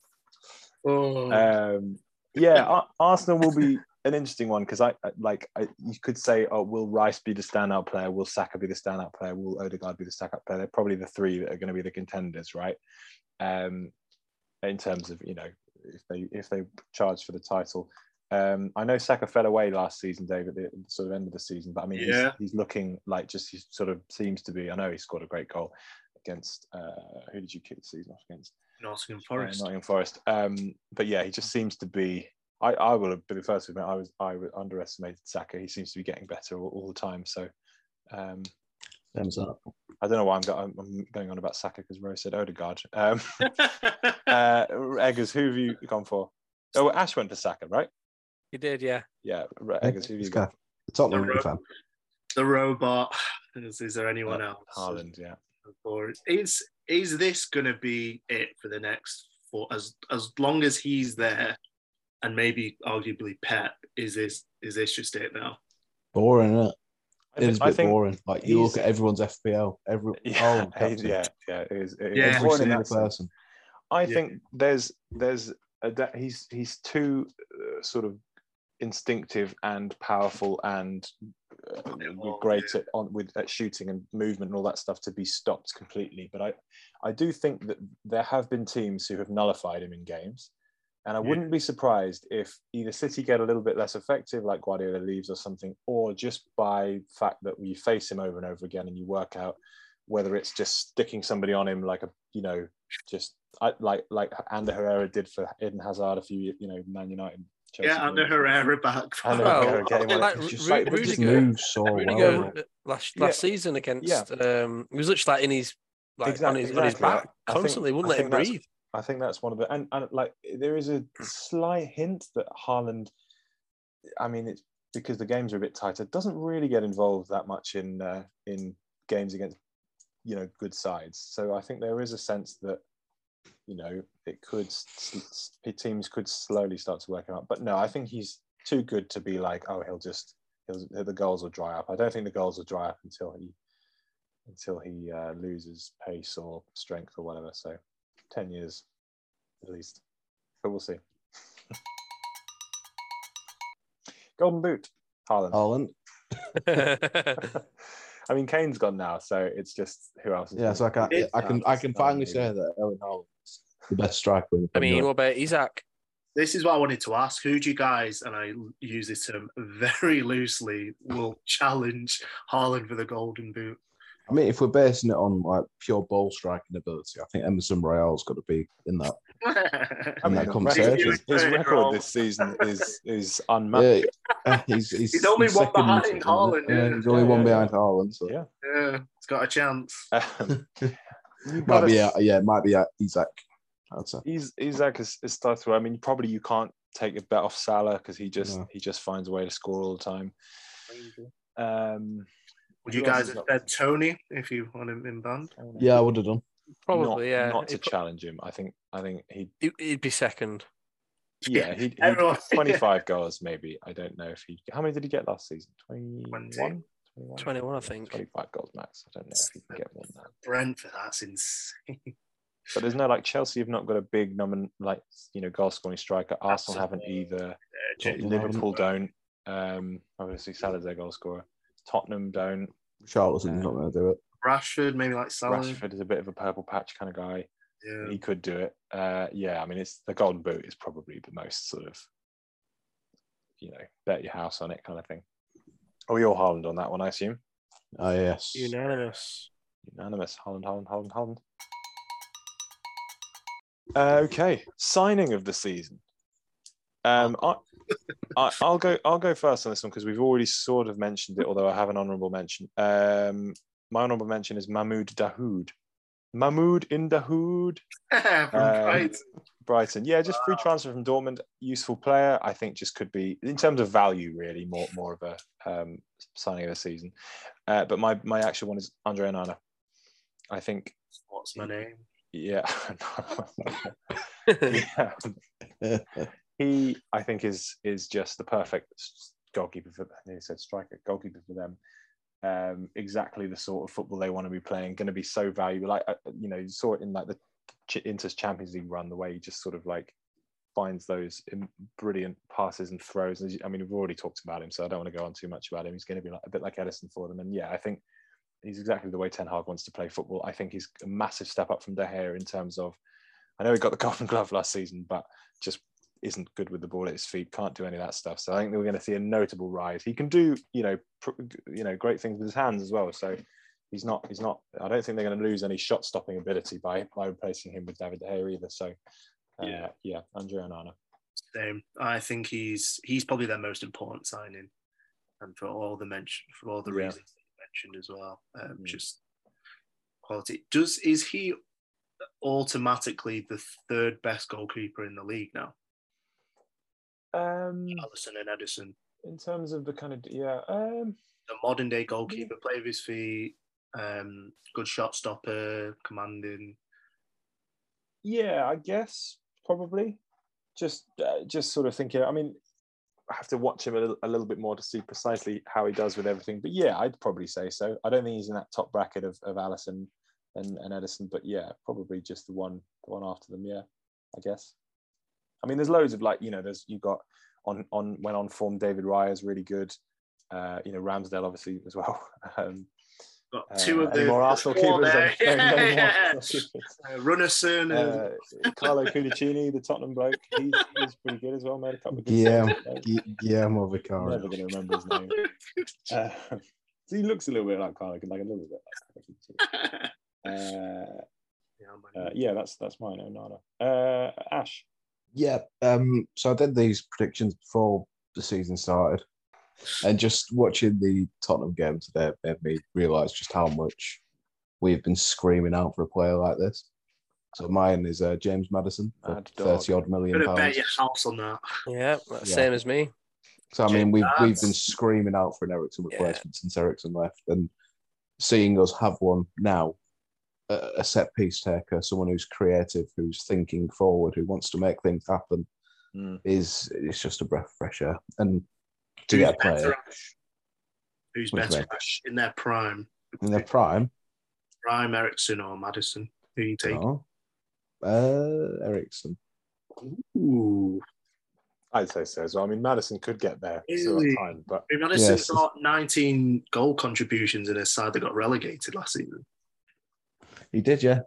Oh. Um, yeah, Ar- Arsenal will be an interesting one because I I- like I, you could say, oh, will Rice be the standout player? Will Saka be the standout player? Will Odegaard be the standout player? They're probably the three that are going to be the contenders, right? Um, in terms of you know if they if they charge for the title. Um, I know Saka fell away last season, Dave, at the sort of end of the season, but I mean, Yeah. he's, he's looking like just he sort of seems to be. I know he scored a great goal against uh, who did you kick the season off against? Nottingham Uh, Forest. Nottingham Forest. Um, but yeah, he just seems to be. I, I will be the first to admit I was I underestimated Saka. He seems to be getting better all, all the time. So um, Same that. I don't know why I'm, go, I'm, I'm going on about Saka because Rose said Odegaard. Um, uh, Eggers, who have you gone for? Oh, Ash went for Saka, right? He did, yeah. Yeah, Eggers, who have you This got? guy, the Tottenham The ro- fan. The robot. Is, is there anyone Uh, else? Haaland, yeah. Or is is this going to be it for the next four? As as long as he's there, and maybe arguably Pep, is this is this just it now? Boring, isn't it? I It is a I bit think boring. Like you he's- look at everyone's F P L, every Yeah, Haaland captain. yeah, yeah. It is, it is. Yeah. It's Every boring in single that sense. person. I Yeah. think there's there's a, that he's he's too uh, sort of instinctive and powerful and uh, Well, great yeah. at on with at shooting and movement and all that stuff to be stopped completely. But I I do think that there have been teams who have nullified him in games, and I Yeah. wouldn't be surprised if either City get a little bit less effective, like Guardiola leaves or something, or just by fact that you face him over and over again and you work out whether it's just sticking somebody on him like a you know just I, like like Ander Herrera did for Eden Hazard a few you know Man United. Chelsea Yeah, under games. Herrera back. Ander Well, Herrera game on like it. Ru- Just Ru- like, but Just just- Rudiger- moves so Rudiger well. uh, last Yeah. last season against um, he was literally like in his like Exact- on his on his exactly. back I think- constantly, wouldn't I let him think that's- breathe. I think that's one of the and, and like there is a slight hint that Haaland, I mean, it's because the games are a bit tighter, doesn't really get involved that much in uh, in games against you know good sides. So I think there is a sense that you know it could s- s- teams could slowly start to work him out. But no, I think he's too good to be like, oh, he'll just he'll, the goals will dry up. I don't think the goals will dry up until he until he uh, loses pace or strength or whatever. So ten years at least, but we'll see. Golden Boot, Haaland. Haaland. I mean, Kane's gone now, so it's just who else? Is Yeah, so I can It- I can I can finally say that Erling Haaland's the best striker in the I Premier mean, League. what about Isaac? This is what I wanted to ask. Who do you guys, and I use this term very loosely, will challenge Haaland for the Golden Boot? I mean, if we're basing it on like pure ball striking ability, I think Emerson Royale's got to be in that. I in mean, that the conversation. record- his, his Inverted record role. this season is is unmatched. Yeah, uh, he's, he's, He's only one second, behind isn't it? Haaland, Yeah, yeah. he's only Yeah, one yeah, behind Haaland. So. Yeah. Yeah, he's got a chance. Um, you've Might got be, to- yeah, yeah, might be uh, Isaac. I'd say. He's Isaac is, is started to. I mean, probably you can't take a bet off Salah because he just No. he just finds a way to score all the time. Um, Would who you else guys has have got- said Tony if you want him in band? Yeah, I would have done. Probably, not, yeah. Not to He'd, pro- challenge him. I think. I think he. he- he'd be second. Yeah, he. he Everyone- twenty-five goals, maybe. I don't know if he. How many did he get last season? twenty-one? twenty. twenty-one, I think. twenty-five goals max. I don't know if he can get more than that. Brentford, that's insane. But there's no like Chelsea have not got a big number like you know goal scoring striker. Arsenal haven't either. Tottenham Liverpool don't. Um, obviously Salah's their goal scorer. Tottenham don't. Charlton's not going to do it. Rashford, maybe like Salah. Rashford is a bit of a purple patch kind of guy. Yeah. He could do it. Uh, yeah, I mean, it's the Golden Boot is probably the most sort of, you know, bet your house on it kind of thing. Oh, you're Haaland on that one, I assume. Ah, yes. Unanimous. Unanimous. Haaland, Haaland, Haaland, Haaland. Uh, okay, signing of the season. Um, I, I, I'll go. I'll go first on this one because we've already sort of mentioned it. Although I have an honourable mention. Um, my honourable mention is Mahmoud Dahoud. Mahmoud in Dahoud from um, Brighton. Brighton. Yeah, just free transfer from Dortmund. Useful player. I think just could be in terms of value, really more more of a um, signing of the season. Uh, but my my actual one is Andre Onana. I think. What's my name? Yeah. yeah. He, I think, is is just the perfect goalkeeper for. I think he said striker, goalkeeper for them. Um, exactly the sort of football they want to be playing. Going to be so valuable. Like uh, you know, you saw it in like the Inter's Champions League run, the way he just sort of like finds those brilliant passes and throws. I mean, we've already talked about him, so I don't want to go on too much about him. He's going to be like, a bit like Ederson for them. And yeah, I think he's exactly the way Ten Hag wants to play football. I think he's a massive step up from De Gea in terms of. I know he got the Golden Glove last season, but just isn't good with the ball at his feet, can't do any of that stuff. So I think we're going to see a notable rise. He can do, you know, pr- you know, great things with his hands as well. So he's not, he's not. I don't think they're going to lose any shot stopping ability by by replacing him with David De Gea either. So uh, yeah, yeah, Andre Onana. Same. I think he's he's probably their most important signing, and for all the mention for all the yeah. reasons that you mentioned as well, um, mm. just quality. Does is he automatically the third best goalkeeper in the league now? Um, Alisson and Ederson. In terms of the kind of yeah, um, the modern day goalkeeper, yeah. play with his feet, um, good shot stopper, commanding. Yeah, I guess probably. Just, uh, just sort of thinking. I mean, I have to watch him a little, a little bit more to see precisely how he does with everything. But yeah, I'd probably say so. I don't think he's in that top bracket of of Alisson and, and Ederson, but yeah, probably just the one, the one after them. Yeah, I guess. I mean, there's loads of like, you know, there's you've got on on when on form, David Raya is really good. Uh, you know, Ramsdale obviously as well. Um, got two uh, of the more Arsenal keepers. There. Yeah, yeah. Uh, Runnerson and uh, Carlo Cudicini, the Tottenham bloke. He's, he's pretty good as well. Made a couple of good yeah, Guillermo Vicario. Never going to remember his name. uh, so he looks a little bit like Carlo, like a little bit like. Uh, yeah, uh, yeah, that's that's mine. Onana. Uh, Ash. Yeah, um, so I did these predictions before the season started, and just watching the Tottenham game today made me realise just how much we've been screaming out for a player like this. So mine is uh, James Maddison for thirty odd million pounds. Bet your house on that. Yeah, that's yeah. same as me. So I mean, we've we've been screaming out for an Eriksen replacement yeah. since Eriksen left, and seeing us have one now. A set piece taker, someone who's creative, who's thinking forward, who wants to make things happen, mm. is it's just a breath of fresh air. And to who's get a player, who's better in their prime? In their prime, prime Eriksen or Maddison? Who you take? Oh. Uh, Eriksen. Ooh, I'd say so as well. I mean, Maddison could get there really? Still time, but Maddison's yes. got nineteen goal contributions in his side that got relegated last season. He did, yeah.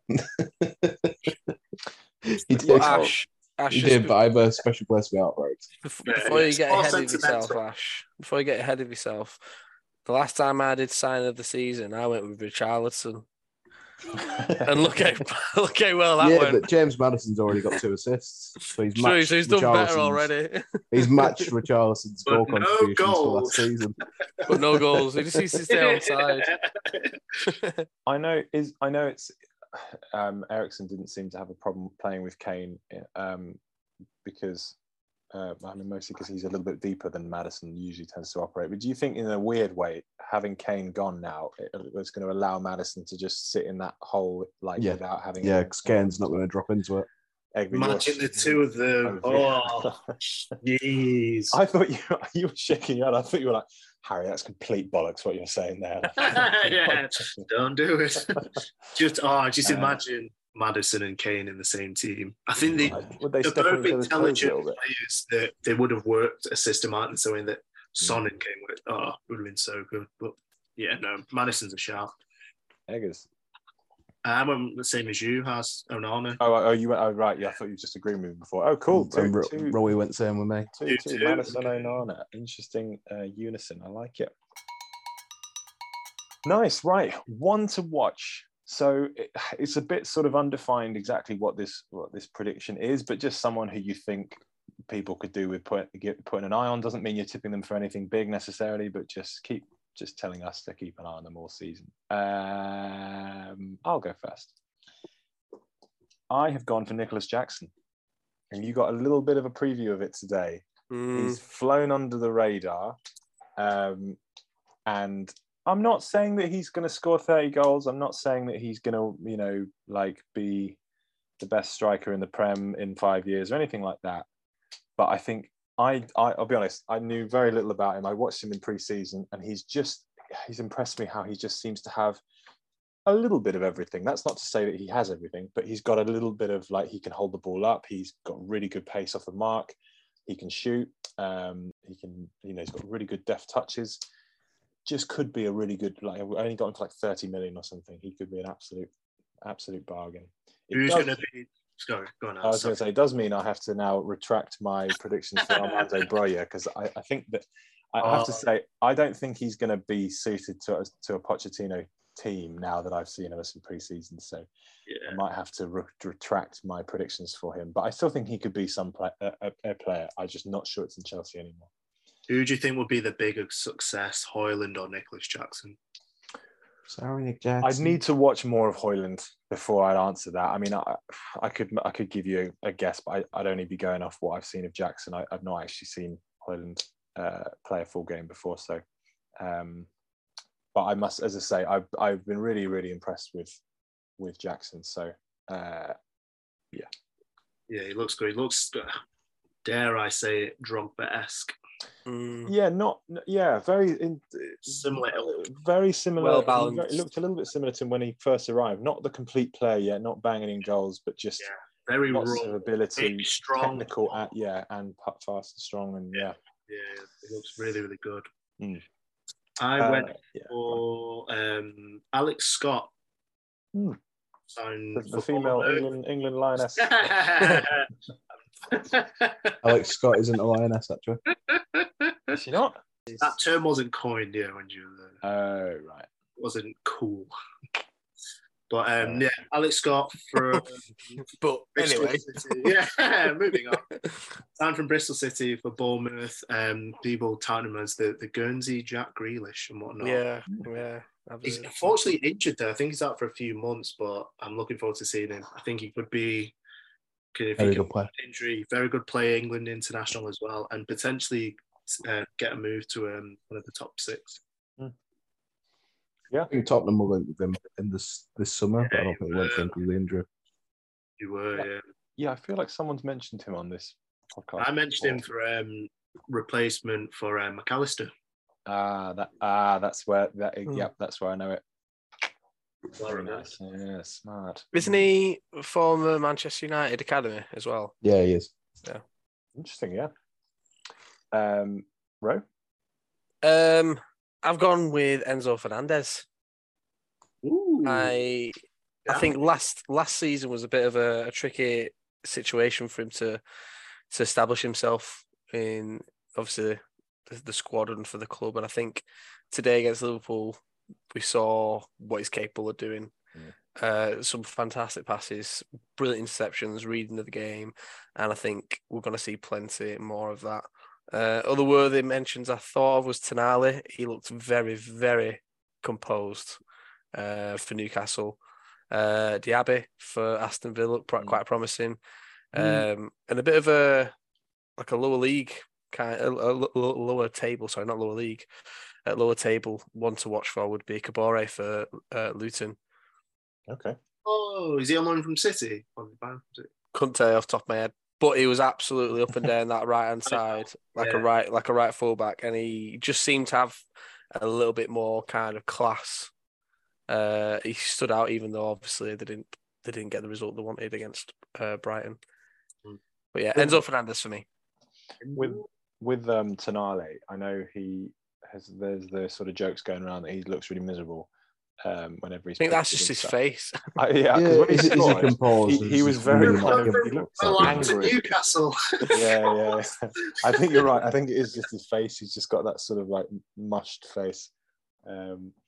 he did, well, Ash, Ash he did but I have a special place for outright. Before, before you get ahead of yourself, Ash, before you get ahead of yourself, the last time I did sign of the season, I went with Richarlison. and look how look how well that yeah, went. But James Maddison's already got two assists, so he's True, so he's done better already. He's matched Richarlison's goal no contributions goals. For last season, but no goals. He just needs to stay on side. I know is I know it's um, Eriksen didn't seem to have a problem playing with Kane um, because. Uh, I mean, mostly because he's a little bit deeper than Maddison usually tends to operate. But do you think, in a weird way, having Kane gone now, it, it's going to allow Maddison to just sit in that hole, like yeah. without having? Yeah, because Kane's not going to drop into it. Imagine the two of them. Oh, jeez! I thought you you were shaking your head. I thought you were like, Harry, that's complete bollocks. What you're saying there? yeah, don't do it. just oh, just imagine. Uh, Maddison and Kane in the same team. I think they, would they they're both intelligent players that they would have worked a system out in so in that Son and Kane would have, oh, would have been so good. But yeah, no, Maddison's a shout. Eggers. I'm the same as you, has Onana. Oh, oh, you went. Oh, right. Yeah, I thought you were just agreeing with me before. Oh, cool. Two, two, two, Roy went same with me. Two, two, two. Maddison, Onana. Interesting uh, unison. I like it. Nice. Right. One to watch. so it, it's a bit sort of undefined exactly what this what this prediction is, but just someone who you think people could do with put, get, putting an eye on. Doesn't mean you're tipping them for anything big necessarily, but just keep just telling us to keep an eye on them all season. Um, I'll go first. I have gone for Nicholas Jackson, and you got a little bit of a preview of it today. Mm. He's flown under the radar, um, and I'm not saying that he's going to score thirty goals. I'm not saying that he's going to, you know, like be the best striker in the Prem in five years or anything like that. But I think I, I, I'll be honest, I knew very little about him. I watched him in pre-season, and he's just, he's impressed me how he just seems to have a little bit of everything. That's not to say that he has everything, but he's got a little bit of, like, he can hold the ball up. He's got really good pace off the mark. He can shoot. Um, he can, you know, he's got really good deft touches. Just could be a really good, like, I only got him for like thirty million or something. He could be an absolute, absolute bargain. It Who's does, going to be? Sorry, go on. I was going to say, it does mean I have to now retract my predictions for Armando Broja, because I, I think that I oh. have to say I don't think he's going to be suited to a, to a Pochettino team now that I've seen him some preseason. So yeah. I might have to re- retract my predictions for him. But I still think he could be some play, a, a player. I'm just not sure it's in Chelsea anymore. Who do you think would be the bigger success, Højlund or Nicholas Jackson? Sorry, Nick Jackson. I'd need to watch more of Højlund before I'd answer that. I mean, I, I could I could give you a guess, but I, I'd only be going off what I've seen of Jackson. I, I've not actually seen Højlund uh, play a full game before, so. Um, but I must, as I say, I've I've been really really impressed with with Jackson. So, uh, yeah, yeah, he looks good. He looks, dare I say it, Drogba-esque. Mm. Yeah, not yeah, very in, similar, very similar. Well balanced. It looked a little bit similar to when he first arrived. Not the complete player yet, not banging in goals, but just yeah, very lots raw, of ability, strong, technical, at, yeah, and fast and strong, and yeah, yeah, it looks really really good. Mm. I uh, went yeah, for um, Alex Scott. Mm. Signed the, the female England England lioness. Alex Scott isn't a lioness, actually. Is she not? That term wasn't coined, yeah, when you were there. Oh, right. It wasn't cool. But um, uh, yeah, Alex Scott for. but Bristol anyway, City. Yeah, moving on. Signed from Bristol City for Bournemouth. Um, people touting him as the, the Guernsey Jack Grealish and whatnot. Yeah, yeah. Absolutely. He's unfortunately injured there. I think he's out for a few months, but I'm looking forward to seeing him. I think he could be. If very he can good player. Injury, very good player, England international as well, and potentially uh, get a move to um, one of the top six. Mm. Yeah, I think Tottenham will link with him in this this summer, yeah, but I don't think they went for him because of the injury. You were, yeah. yeah. Yeah, I feel like someone's mentioned him on this podcast. I mentioned before. him for um, replacement for um, McAllister. Ah, that ah, that's where that. Mm. Yep, that's where I know it. Very nice. Yeah, smart. Isn't he former Manchester United academy as well? Yeah, he is. Yeah. Interesting, yeah. Um, Ro? Um, I've gone with Enzo Fernandez. Ooh. I yeah. I think last last season was a bit of a, a tricky situation for him to to establish himself in, obviously, the, the squad and for the club. And I think today against Liverpool, we saw what he's capable of doing. Yeah. Uh, some fantastic passes, brilliant interceptions, reading of the game, and I think we're going to see plenty more of that. Uh, other worthy mentions I thought of was Tonali. He looked very, very composed uh, for Newcastle. Uh, Diaby for Aston Villa looked quite, quite promising, mm. um, and a bit of a like a lower league kind, of, a, a lower table. Sorry, not lower league. At lower table, one to watch for would be Kabore for uh, Luton. Okay. Oh, is he on loan from City? Couldn't tell you off the top of my head, but he was absolutely up and down that right hand side, like yeah. a right, like a right fullback, and he just seemed to have a little bit more kind of class. Uh, he stood out, even though obviously they didn't they didn't get the result they wanted against uh, Brighton. Mm. But yeah, Enzo Fernandez for me. With with um, Tonali, I know he. Has, there's the sort of jokes going around that he looks really miserable um, whenever he's. I think that's just his stuff. face. Uh, yeah, yeah when he, he's, scored, he's composed, he, he was very kind of. He looked like angry. Newcastle. yeah, yeah. I think you're right. I think it is just his face. He's just got that sort of like mushed face. Um,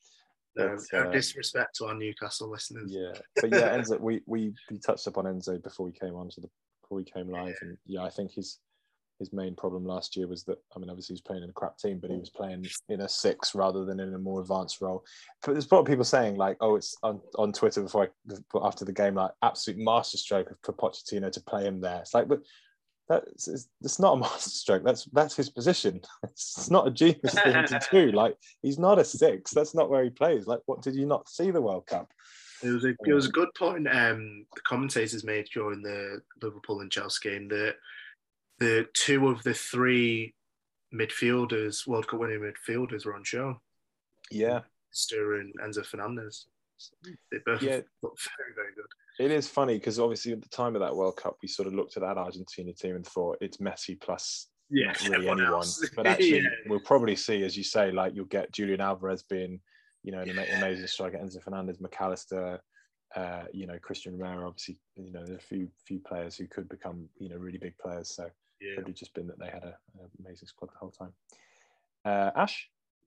No, But, no uh, disrespect to our Newcastle listeners. Yeah, but yeah, Enzo, we, we we touched upon Enzo before we came on to the before we came live, and yeah, I think his his main problem last year was that, I mean, obviously he was playing in a crap team, but he was playing in a six rather than in a more advanced role. But there's a lot of people saying like, oh, it's on, on Twitter before I, after the game, like absolute masterstroke for Pochettino to play him there. It's like, but that's it's not a masterstroke. That's that's his position. It's not a genius thing to do. Like, he's not a six. That's not where he plays. Like, what, did you not see the World Cup? It was a it was a good point. Um, the commentators made during the Liverpool and Chelsea game that the two of the three midfielders, World Cup winning midfielders, were on show. Yeah, Ster and Enzo Fernandez. They both yeah. look very, very good. It is funny because obviously at the time of that World Cup, we sort of looked at that Argentina team and thought it's Messi plus yeah, not really anyone. Else. But actually, yeah. we'll probably see, as you say, like you'll get Julian Alvarez being, you know, an amazing striker, Enzo Fernandez, McAllister, uh, you know, Christian Romero. Obviously, you know, there are a few few players who could become, you know, really big players. So yeah. It could have just been that they had an amazing squad the whole time. Uh, Ash?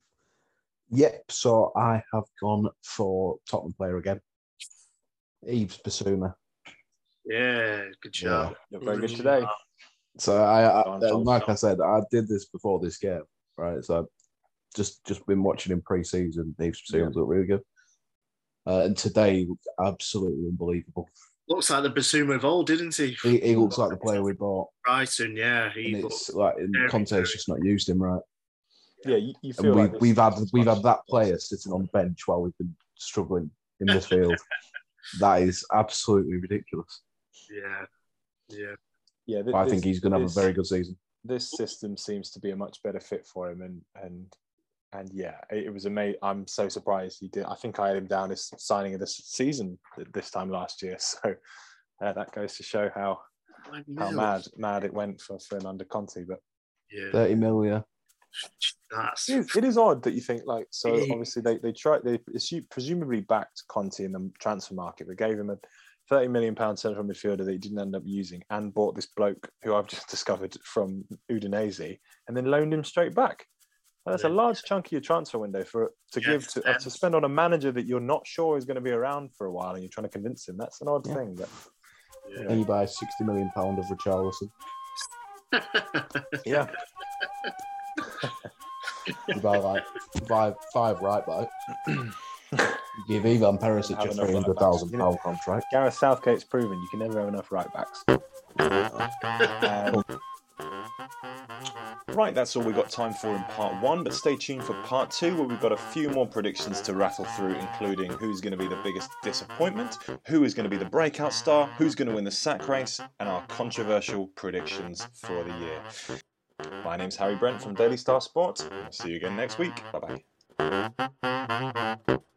Yep. So I have gone for Tottenham player again. Yves Bissouma. Yeah, good job. Yeah. Very good today. So I, I like I said, I did this before this game, right? So I've just just been watching him pre-season. Yves Bissouma's yeah. looked really good, uh, and today looked absolutely unbelievable. Looks like the Bissouma of old, didn't he? He, he looks like the player we bought. Brighton, yeah. He and it's like Conte's just not used him right. Yeah, you, you feel and like we, we've had we've had that player sitting on the bench while we've been struggling in midfield. That is absolutely ridiculous. Yeah, yeah, yeah. This, I think he's going to have a very good season. This system seems to be a much better fit for him, and and and yeah, it, it was amazing. I'm so surprised he did. I think I had him down as signing of this season this time last year. So uh, that goes to show how how mad mad it went for for him under Conte. But yeah, thirty mil, yeah. That's... It, is, it is odd that you think like so. Obviously, they they tried they presumably backed Conte in the transfer market. They gave him a thirty million pound central midfielder that he didn't end up using, and bought this bloke who I've just discovered from Udinese, and then loaned him straight back. That's a large chunk of your transfer window for to yes, give to uh, to spend on a manager that you're not sure is going to be around for a while, and you're trying to convince him. That's an odd yeah. thing. But yeah. And you buy sixty million pound of Richarlison. yeah. You buy like five five right back. Give Ivan Perisic a three hundred thousand pound contract. Gareth Southgate's proven you can never have enough right backs. um, right, that's all we've got time for in part one, but stay tuned for part two, where we've got a few more predictions to rattle through, including who's going to be the biggest disappointment, who is going to be the breakout star, who's going to win the sack race, and our controversial predictions for the year. My name's Harry Brent from Daily Star Sport. I'll see you again next week. Bye-bye.